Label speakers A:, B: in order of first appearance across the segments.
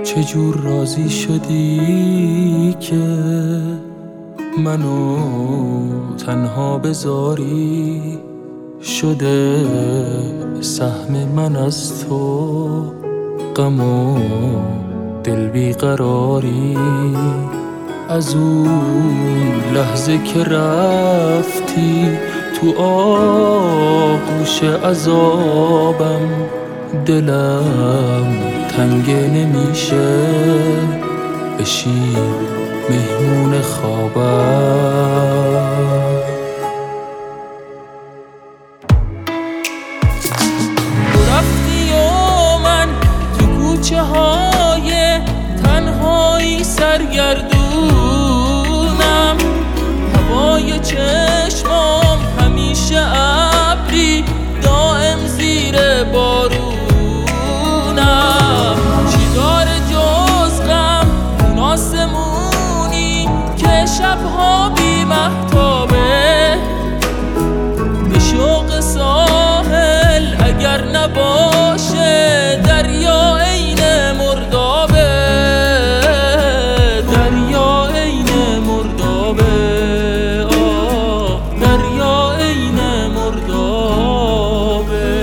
A: چجور راضی شدی که منو تنها بذاری؟ شده سهم من از تو غم و دل بیقراری. از اون لحظه که رفتی تو آغوش عذابم، دلم تنگ نمیشه بشی مهمون خوابم.
B: رفتی و من تو کوچه های تنهایی سرگردونم، هوای چشمام همیشه ابری دائم زیر بارونم. چی داره جز غم اون آسمونی که شبها بی مهتابه؟ به شوق ساحل اگر نباشه دریا عین مردابه، دریا عین مردابه، دریا عین مردابه.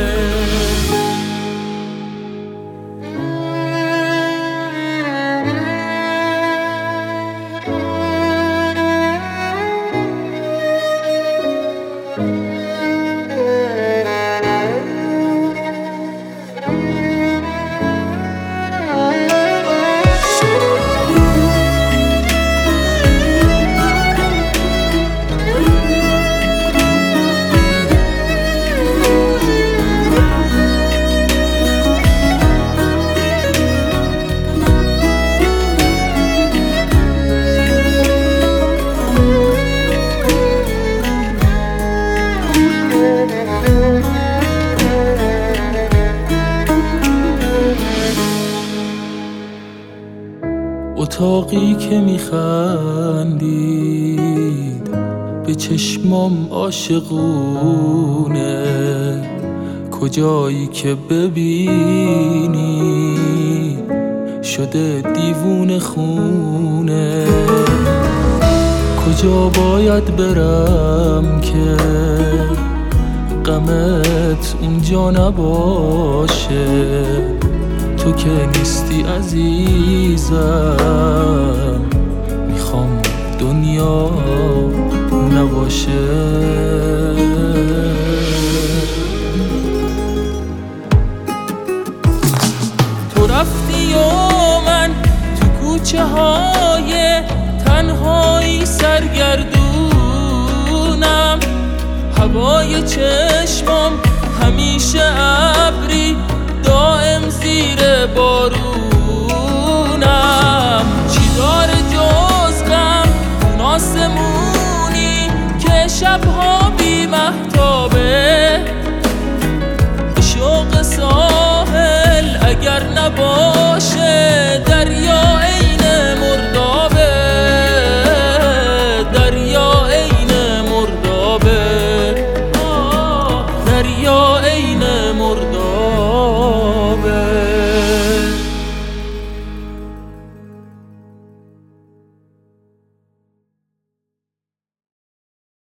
A: اتاقی که میخندید به چشمام عاشقونه، کجایی که ببینی شده دیوونه خونه. کجا باید برم که غمت اونجا نباشه؟ تو که نیستی عزیزم، میخوام دنیا نباشه.
B: تو رفتی و من تو کوچه های تنهایی سرگردونم، هوای چشمام همیشه ابری دائم زیر بارون.